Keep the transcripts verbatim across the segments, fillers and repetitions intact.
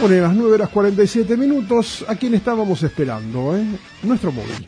Pone las nueve horas cuarenta y siete minutos. ¿A quién estábamos esperando? ¿eh? Nuestro móvil.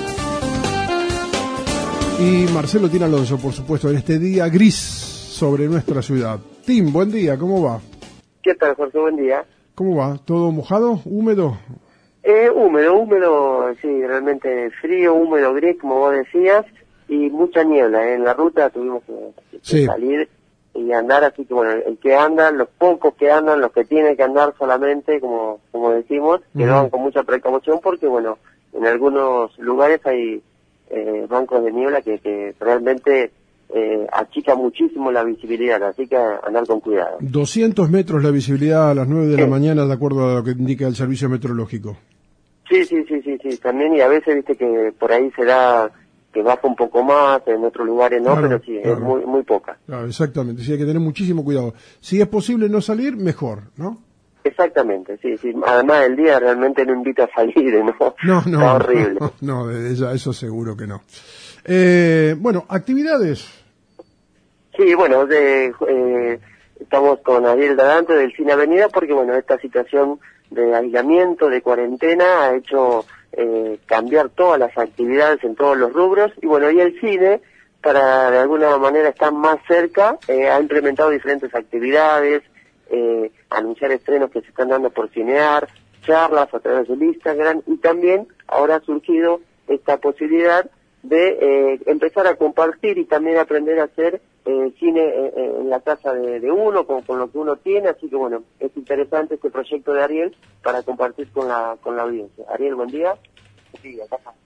Y Marcelo Tin Alonso, por supuesto, en este día gris sobre nuestra ciudad. Tim, buen día, ¿cómo va? ¿Qué tal, Jorge? Buen día. ¿Cómo va? ¿Todo mojado? ¿Húmedo? Eh, húmedo, húmedo, sí, realmente frío, húmedo, gris, como vos decías, y mucha niebla. ¿eh? En la ruta tuvimos que, que sí. salir y andar, así que bueno, el que anda, los pocos que andan, los que tienen que andar solamente, como como decimos, que Uh-huh. lo hagan con mucha precaución, porque bueno, en algunos lugares hay eh, bancos de niebla que, que realmente eh, achica muchísimo la visibilidad, así que andar con cuidado. doscientos metros la visibilidad a las nueve de sí. la mañana, de acuerdo a lo que indica el servicio meteorológico. Sí, sí, sí, sí, sí, también, y a veces viste que por ahí se da que baja un poco más, en otros lugares no, Claro, pero sí, claro. es muy muy poca. Claro, exactamente, sí, hay que tener muchísimo cuidado. Si es posible no salir, mejor, ¿no? Exactamente, sí, sí, además el día realmente no invita a salir, ¿no? No, no, Está horrible. no, no, de ella, eso seguro que no. Eh, bueno, actividades. Sí, bueno, de, eh, estamos con Ariel Dadante del Cine Avenida porque, bueno, esta situación de aislamiento, de cuarentena, ha hecho eh, cambiar todas las actividades en todos los rubros, y bueno, y el cine, para de alguna manera estar más cerca, eh, ha implementado diferentes actividades, eh, anunciar estrenos que se están dando por Cinear, charlas a través del Instagram, y también ahora ha surgido esta posibilidad de eh, empezar a compartir y también aprender a hacer eh, cine eh, en la casa de, de uno, con, con lo que uno tiene, así que bueno, es interesante este proyecto de Ariel para compartir con la con la audiencia. Ariel, buen día. Sí, acá está.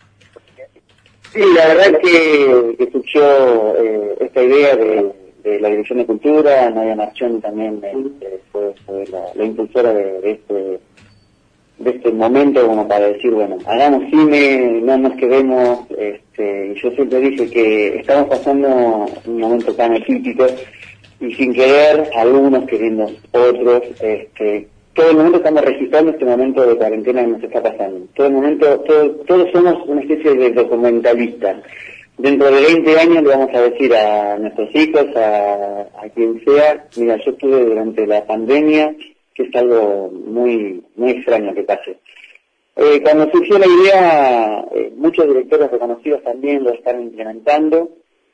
Sí, la verdad que, que surgió eh, esta idea de, de la Dirección de Cultura, Nadia Marchón también eh, fue, fue la, la impulsora de, de este de este momento, como para decir, bueno, hagamos cine, no nos quedemos, este, y yo siempre dije que estamos pasando un momento tan crítico, y sin querer, algunos queriendo otros, este, todo el momento estamos registrando este momento de cuarentena que nos está pasando. Todo el momento, todo, todos somos una especie de documentalistas. Dentro de veinte años le vamos a decir a nuestros hijos, a, a quien sea, mira, yo estuve durante la pandemia, que es algo muy muy extraño que pase. Eh, cuando surgió la idea, eh, muchos directores reconocidos también lo están implementando,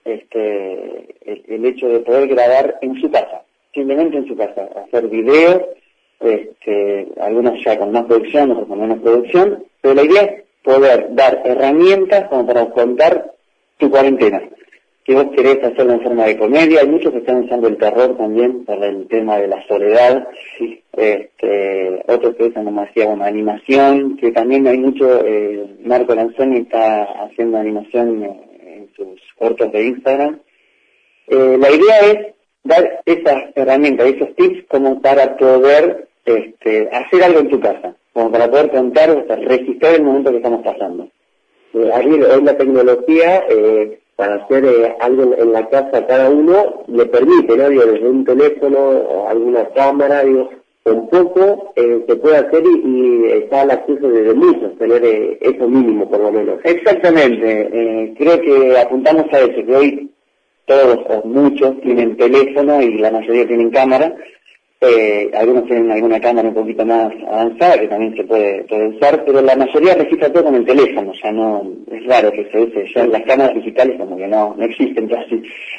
este, el, el hecho de poder grabar en su casa, simplemente en su casa, hacer videos, este, algunos ya con más producción, otros con menos producción, pero la idea es poder dar herramientas como para contar tu cuarentena. Si vos querés hacerlo en forma de comedia, hay muchos que están usando el terror también para el tema de la soledad, sí. este, otros que usan, como decía, una animación, que también hay mucho, eh, Marco Lanzoni está haciendo animación en, en sus cortos de Instagram. Eh, la idea es dar esas herramientas, esos tips como para poder este, hacer algo en tu casa, como para poder contar, o sea, registrar el momento que estamos pasando. Eh, ahí es la tecnología, eh, para hacer eh, algo en la casa cada uno le permite, ¿no? Digo, desde un teléfono o alguna cámara, digo, con poco eh, se puede hacer y, y está al acceso desde muchos, tener eh, eso mínimo por lo menos. Exactamente, eh, creo que apuntamos a eso, que hoy todos o muchos tienen teléfono y la mayoría tienen cámara. Eh, algunos tienen alguna cámara un poquito más avanzada que también se puede, puede usar, pero la mayoría registra todo con el teléfono, ya no, es raro que se use, ya las cámaras digitales como que no, no existen casi.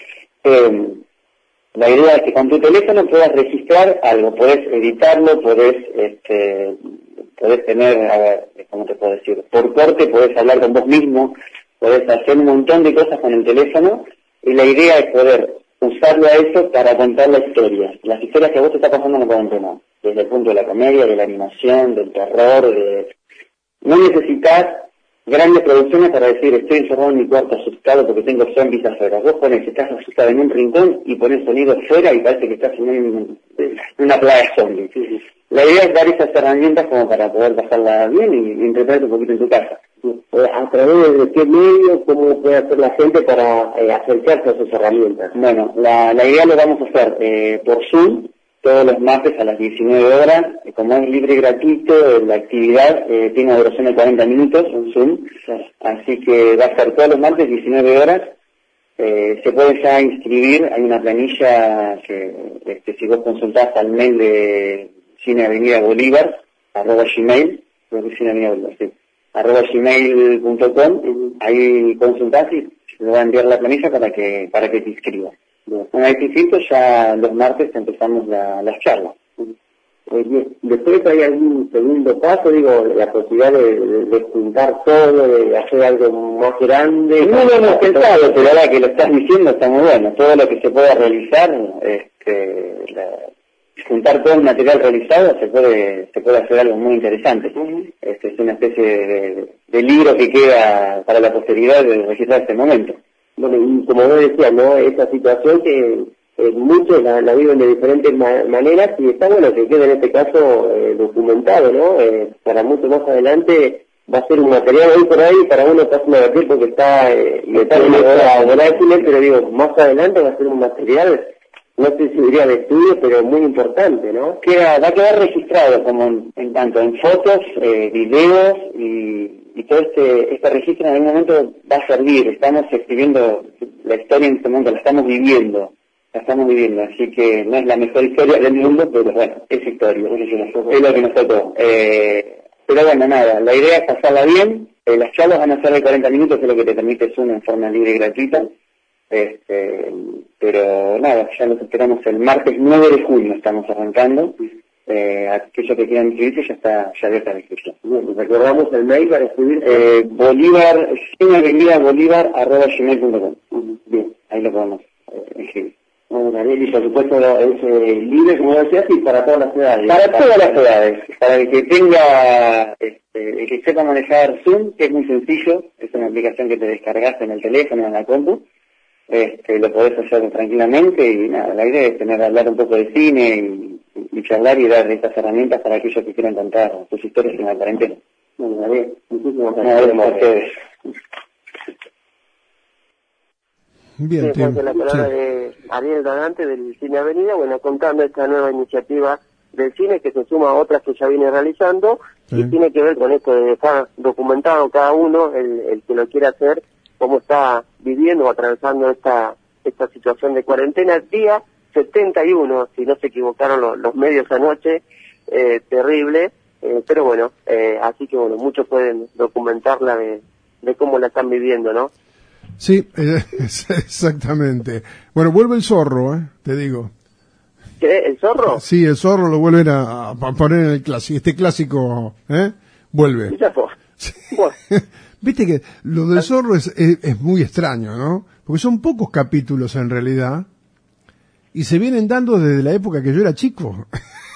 Eh, la idea es que con tu teléfono puedas registrar algo, podés editarlo, podés, este, podés tener, a ver, ¿cómo te puedo decir? Por corte podés hablar con vos mismo, podés hacer un montón de cosas con el teléfono, y la idea es poder usarlo a eso para contar la historia, las historias que vos te está pasando en la cuarentena, desde el punto de la comedia, de la animación, del terror, de... No necesitas grandes producciones para decir, estoy encerrado en mi cuarto asustado porque tengo zombies afuera. Vos pones, estás asustado en un rincón y pones sonido fuera y parece que estás en, un, en una plaga de zombies. La idea es dar esas herramientas como para poder pasarla bien y, y entretenerte un poquito en tu casa. ¿A través de qué medio, cómo puede hacer la gente para eh, acercarse a esas herramientas? Bueno, la, la idea lo vamos a hacer eh, por Zoom, todos los martes a las diecinueve horas, eh, como es libre y gratuito, la actividad eh, tiene una duración de cuarenta minutos en Zoom, claro. Así que va a ser todos los martes diecinueve horas, eh, se puede ya inscribir, hay una planilla que este, si vos consultás al mail de Cine Avenida Bolívar, arroba Gmail, creo que Cine Avenida Bolívar, sí, arroba gmail punto com, ahí consultás y te va a enviar la planilla para que para que te inscribas. Una vez que inscrito, ya los martes empezamos la, las charlas. Eh, después hay algún segundo paso, digo, la posibilidad de, de, de juntar todo, de hacer algo más grande. No lo hemos pensado, pero ahora que lo estás diciendo está muy bueno. Todo lo que se pueda realizar, este, la, juntar todo el material realizado, se puede se puede hacer algo muy interesante. Uh-huh. Este es una especie de, de, de libro que queda para la posteridad de registrar este momento. Bueno, y como vos decías, ¿no? Esa situación que eh, muchos la, la viven de diferentes ma maneras y está bueno que quede en este caso eh, documentado, ¿no? Eh, para mucho más adelante va a ser un material hoy por ahí para uno casi me divertir porque está eh, y está en esta volátil, pero digo, más adelante va a ser un material, no sé si diría de estudio, pero muy importante, ¿no? Queda, va a quedar registrado como en, en tanto en fotos, eh, videos y, y todo este este registro en algún momento va a servir. Estamos escribiendo la historia en este momento, la estamos viviendo, la estamos viviendo, así que no es la mejor historia del mundo, pero bueno, es historia, es lo que nos tocó. Eh, pero bueno, nada, la idea es pasarla bien, eh, las charlas van a ser de cuarenta minutos, que es lo que te permite Zoom en forma libre y gratuita. Este, pero nada, ya los esperamos el martes nueve de junio, estamos arrancando. Eh, aquellos que quieran inscribirse ya está ya abierta la inscripción. Recordamos el mail para escribir, eh, Bolívar, Cine Avenida Bolívar, arroba gmail punto com. Uh-huh. Bien, ahí lo podemos eh, inscribir. Bueno, Daniel, y por supuesto es eh, libre, como decías, y para todas las edades. Para todas las edades, para el que tenga, este, el que sepa manejar Zoom, que es muy sencillo, es una aplicación que te descargas en el teléfono, en la compu. Este, lo podés hacer tranquilamente y nada, la idea es tener hablar un poco de cine y, y charlar y dar estas herramientas para aquellos que quieran contar sus historias en la cuarentena. Bueno, David, muchísimas gracias a ustedes. Bien, sí, la palabra sí. de Ariel Dadante del Cine Avenida, bueno, contando esta nueva iniciativa del cine que se suma a otras que ya viene realizando sí. y tiene que ver con esto de estar documentado cada uno, el, el que lo quiera hacer, cómo está viviendo o atravesando esta esta situación de cuarentena. Día setenta y uno, si no se equivocaron los, los medios anoche, eh, terrible, eh, pero bueno, eh, así que bueno, muchos pueden documentarla de, de cómo la están viviendo, ¿no? Sí, eh, exactamente. Bueno, vuelve el zorro, eh, te digo. ¿Qué? ¿El zorro? Sí, el zorro lo vuelven a, a poner en el clásico, este clásico, ¿eh? Vuelve. Ya fue. Sí. Bueno. Viste que lo del zorro es, es, es muy extraño, ¿no? Porque son pocos capítulos en realidad y se vienen dando desde la época que yo era chico.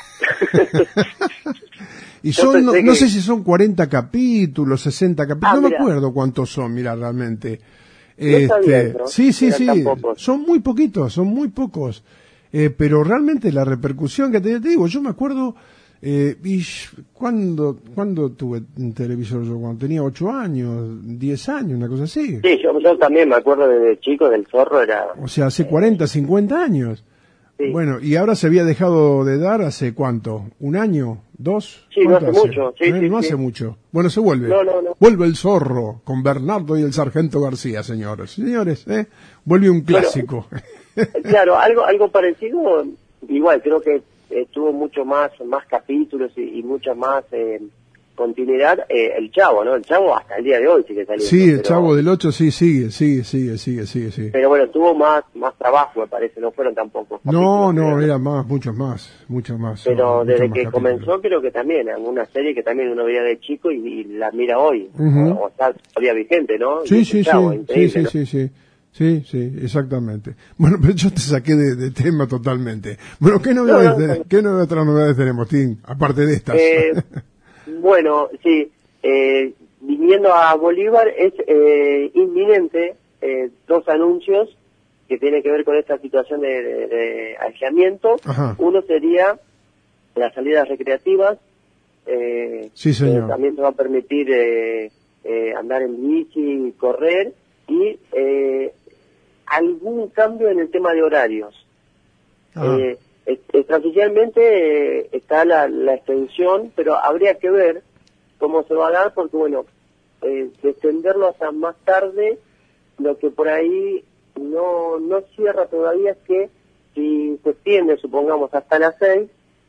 Y son, no, que... no sé si son cuarenta capítulos, sesenta capítulos, ah, no me acuerdo cuántos son, mira, realmente. No este, bien, ¿no? Sí, sí, sí, son muy poquitos, son muy pocos. Eh, pero realmente la repercusión que te, te digo, yo me acuerdo... Eh, y cuando cuando tuve un televisor yo cuando tenía ocho años, diez años, una cosa así. Sí, yo, yo también me acuerdo desde chico del zorro, era... O sea, hace cuarenta, cincuenta años. Sí. Bueno, y ahora se había dejado de dar hace ¿cuánto? ¿Un año? ¿Dos? Sí, no hace, hace mucho. Sí, ¿Eh? sí, no sí. hace mucho. Bueno, se vuelve. No, no, no. Vuelve el zorro con Bernardo y el sargento García, señores. Señores, ¿eh? Vuelve un clásico. Bueno, claro, algo algo parecido, igual, creo que Eh, tuvo mucho más más capítulos y, y mucha más eh, continuidad eh, el Chavo, ¿no? El Chavo hasta el día de hoy sigue saliendo. Sí, el pero, Chavo del ocho sí sigue, sigue, sigue, sigue, sigue, sigue. Pero bueno, tuvo más más trabajo, me parece, no fueron tampoco. No, no, pero, eran más, muchos más, muchos más. Pero no, desde más que capítulos. comenzó creo que también, alguna serie que también uno veía de chico y, y la mira hoy, uh-huh. o, o está todavía vigente, ¿no? Sí, sí, Chavo, sí, sí, sí, ¿no? sí, sí. Sí, sí, exactamente. Bueno, pero yo te saqué de, de tema totalmente. Bueno, ¿qué novedades, no, no, no. ¿qué novedades, otras novedades tenemos, Tim? Aparte de estas. Eh, bueno, sí, eh, viniendo a Bolívar es eh, inminente eh, dos anuncios que tienen que ver con esta situación de, de, de aislamiento. Ajá. Uno sería las salidas recreativas. Eh, sí, señor. Eh, también se va a permitir eh, eh, andar en bici y correr. Y eh, algún cambio en el tema de horarios. Eh, extraoficialmente eh, está la, la extensión, pero habría que ver cómo se va a dar, porque bueno, eh, extenderlo hasta más tarde, lo que por ahí no no cierra todavía es que si se extiende, supongamos, hasta las seis,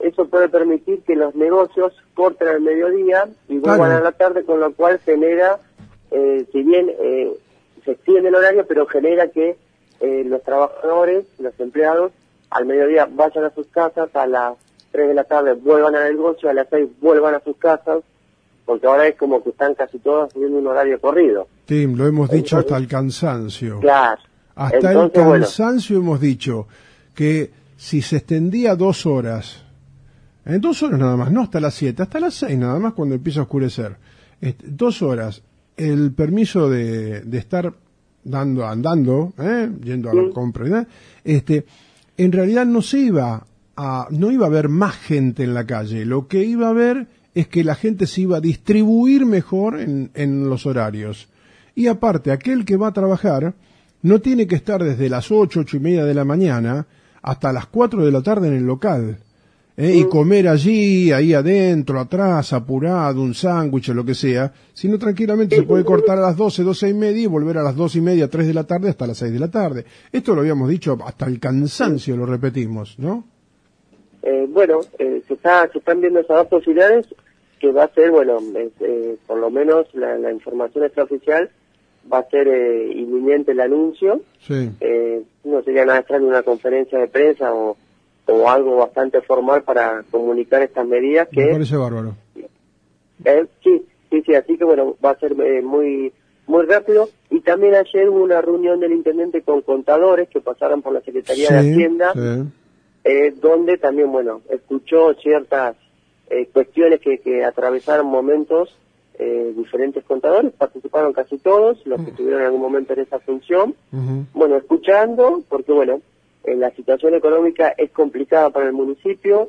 eso puede permitir que los negocios corten al mediodía y vuelvan Claro. a la tarde, con lo cual genera, eh, si bien eh, se extiende el horario, pero genera que eh, los trabajadores, los empleados, al mediodía vayan a sus casas, a las tres de la tarde vuelvan al negocio, a las seis vuelvan a sus casas, porque ahora es como que están casi todos haciendo un horario corrido. Tim, lo hemos dicho Entonces, hasta el cansancio. Claro. Hasta Entonces, el bueno, cansancio hemos dicho que si se extendía dos horas, en dos horas nada más, no hasta las siete, hasta las seis nada más cuando empieza a oscurecer, este, dos horas, el permiso de, de estar dando, andando, ¿eh? yendo a la Sí. compra, ¿verdad? Este, en realidad no se iba a, no iba a haber más gente en la calle, lo que iba a haber es que la gente se iba a distribuir mejor en, en los horarios. Y aparte, aquel que va a trabajar no tiene que estar desde las ocho, ocho y media de la mañana hasta las cuatro de la tarde en el local. ¿eh? Y comer allí, ahí adentro, atrás, apurado, un sándwich o lo que sea, sino tranquilamente se puede cortar a las doce, doce y media y volver a las dos y media, tres de la tarde hasta las seis de la tarde. Esto lo habíamos dicho hasta el cansancio, lo repetimos, ¿no? Eh, bueno, eh, se, está, se están viendo esas dos posibilidades, que va a ser, bueno, es, eh, por lo menos la, la información extraoficial, va a ser eh, inminente el anuncio. Sí. Eh, no sería nada extraño una conferencia de prensa o, o algo bastante formal para comunicar estas medidas que... Me parece bárbaro. Eh, sí, sí, sí, así que bueno, va a ser eh, muy muy rápido. Y también ayer hubo una reunión del intendente con contadores que pasaron por la Secretaría Sí, de Hacienda, sí. eh, donde también, bueno, escuchó ciertas eh, cuestiones que, que atravesaron momentos eh, diferentes contadores, participaron casi todos, los que estuvieron en algún momento en esa función, Ujú. bueno, escuchando, porque bueno, eh, la situación económica es complicada para el municipio.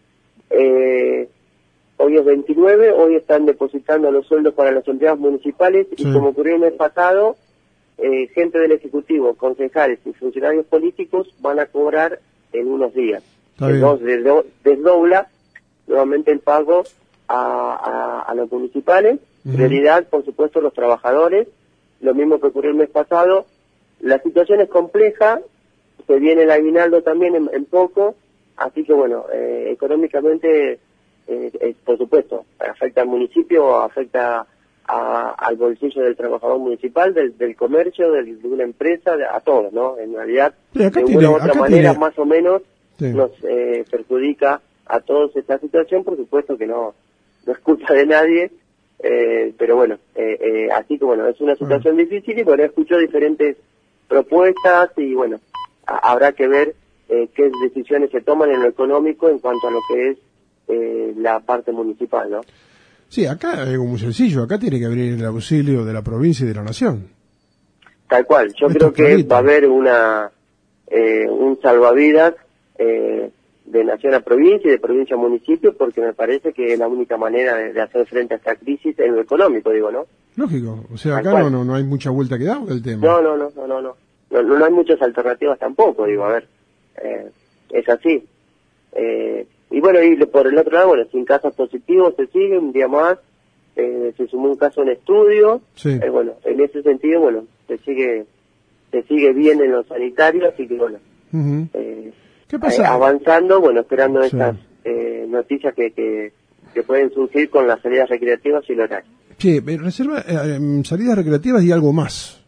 eh, Hoy es veintinueve, hoy están depositando los sueldos para los empleados municipales y Sí. como ocurrió el mes pasado, eh, gente del Ejecutivo, concejales y funcionarios políticos van a cobrar en unos días. Está bien. Entonces desdo- desdobla nuevamente el pago a, a, a los municipales, Ujú. prioridad por supuesto los trabajadores, lo mismo que ocurrió el mes pasado. La situación es compleja, se viene el aguinaldo también en, en poco, así que bueno, eh, económicamente... Eh, eh, por supuesto, afecta al municipio, afecta a, al bolsillo del trabajador municipal, del, del comercio, del, de una empresa, de- a todos, ¿no? En realidad, Sí, acá de tiene- una u otra acá manera, tiene- más o menos, Sí. nos eh, perjudica a todos esta situación. Por supuesto que no, no es culpa de nadie, eh, pero bueno, eh, eh, así que bueno, es una situación difícil y bueno, escucho diferentes propuestas y bueno, a- habrá que ver eh, qué decisiones se toman en lo económico en cuanto a lo que es eh, la parte municipal, ¿no? Sí, acá es algo muy sencillo, acá tiene que venir el auxilio de la provincia y de la nación. Tal cual, yo Esto creo es que clarito. va a haber una eh, un salvavidas eh, de nación a provincia y de provincia a municipio, porque me parece que es la única manera de, de hacer frente a esta crisis en lo económico, digo, ¿no? Lógico, o sea, Tal acá cual. no, no, no hay mucha vuelta que dar del tema. No, no, no, no, no, no, no, no hay muchas alternativas tampoco, digo, a ver, eh, es así. Eh, y bueno, y por el otro lado, bueno, sin casos positivos se sigue, un día más, eh, se sumó un caso en estudio, Sí. eh, bueno, en ese sentido, bueno, se sigue se sigue bien en lo sanitario, así que bueno, Ujú. eh, ¿Qué pasa? eh, avanzando, bueno, esperando Sí. estas eh, noticias que, que, que pueden surgir con las salidas recreativas y el horario. Sí, eh, reserva, eh, em, salidas recreativas y algo más.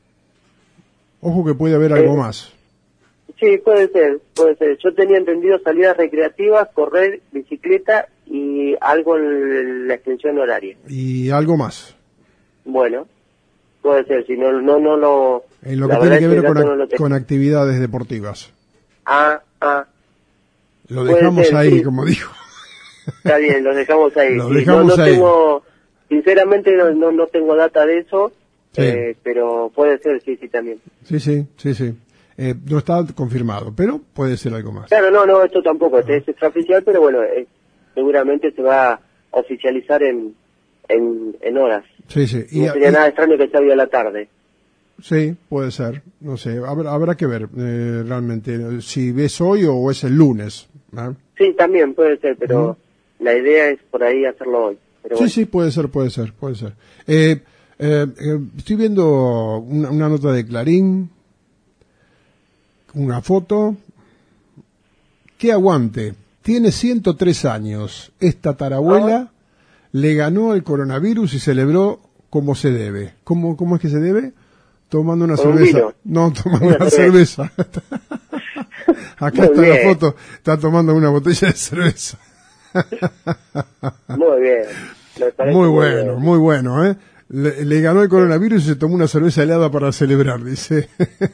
Ojo que puede haber algo Eh, más. Sí, puede ser, puede ser. Yo tenía entendido salidas recreativas, correr, bicicleta y algo en la extensión horaria. Y algo más. Bueno, puede ser, si no, no, no lo... En lo la que verdad tiene que es ver el con, dato ac- no lo tengo. con actividades deportivas. Ah, ah, Lo Puede dejamos ser, ahí, sí. como dijo. está bien, lo dejamos ahí. Lo Sí, dejamos no, no ahí. tengo, sinceramente no, no, no tengo data de eso, Sí. eh, pero puede ser, sí, sí, también. Sí, sí, sí, sí. Eh, no está confirmado, pero puede ser algo más. Claro, no, no, esto tampoco, este es extraoficial, pero bueno, eh, seguramente se va a oficializar en, en, en horas. Sí, sí. Y, No sería y- nada extraño que sea hoy a la tarde. sí, puede ser. No sé, habrá, habrá que ver eh, realmente si ves hoy o es el lunes. ¿eh? Sí, también puede ser, pero Ujú. la idea es por ahí hacerlo hoy. Pero Sí, bueno. sí, puede ser, puede ser, puede ser. Eh, eh, eh, estoy viendo una, una nota de Clarín, una foto. Que aguante, tiene ciento tres años. Es tatarabuela, Ah. le ganó el coronavirus y celebró como se debe. ¿Cómo, cómo es que se debe? Tomando una Con un cerveza. vino. No, tomando Una una cerveza. Acá Muy está bien. la foto. Está tomando una botella de cerveza. Muy bien. Me parece Muy bueno, bien. muy bueno, ¿eh? Le, le ganó el coronavirus y se tomó una cerveza helada para celebrar, dice.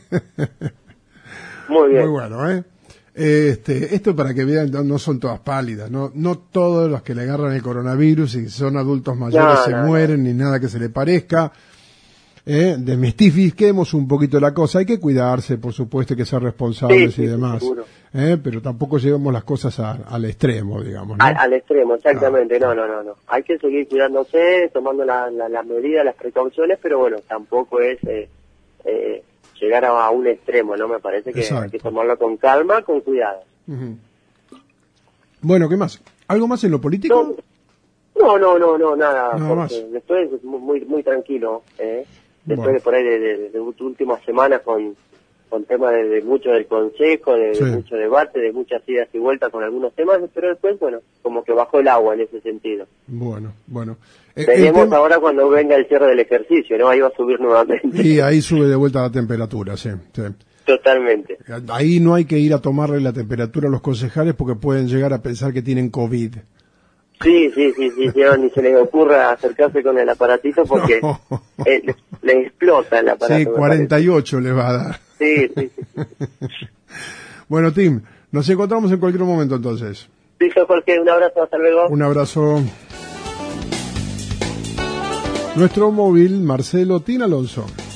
Muy bien. Muy bueno, ¿eh? Este, esto para que vean, no, no son todas pálidas, no, no todos los que le agarran el coronavirus y son adultos mayores No, se no, mueren, ni nada que se le parezca. Eh, desmistifiquemos un poquito la cosa, hay que cuidarse, por supuesto, hay que ser responsables Sí, y sí, demás, seguro. eh, pero tampoco llevemos las cosas a- al extremo, digamos, ¿no? Al, al extremo, exactamente. Ah, No, no, no, no. Hay que seguir cuidándose, tomando las la, la medidas, las precauciones, pero bueno, tampoco es eh, eh, llegar a, a un extremo, ¿no? Me parece que Exacto. hay que tomarlo con calma, con cuidado. Ujú. Bueno, ¿qué más? ¿Algo más en lo político? No, no, no, no, nada. Nada Jorge. más. Después es muy, muy, muy tranquilo, ¿eh? Después Bueno. de por ahí de, de, de últimas semanas con, con temas de, de mucho del consejo, de, Sí. de mucho debate, de muchas idas y vueltas con algunos temas, pero después, bueno, como que bajó el agua en ese sentido. Bueno, bueno. Eh, el Veremos tema- ahora cuando venga el cierre del ejercicio, ¿no? Ahí va a subir nuevamente. Y ahí sube de vuelta la temperatura, sí, sí. Totalmente. Ahí no hay que ir a tomarle la temperatura a los concejales porque pueden llegar a pensar que tienen COVID. Sí, sí, sí, sí, sí, ni se les ocurra acercarse con el aparatito porque No. eh, le, le explota el aparato. Sí, me cuarenta y ocho les va a dar. parece. Sí, sí, sí. Bueno, Tim, nos encontramos en cualquier momento entonces. Listo, Jorge, un abrazo, hasta luego. Un abrazo. Nuestro móvil, Marcelo Tin Alonso.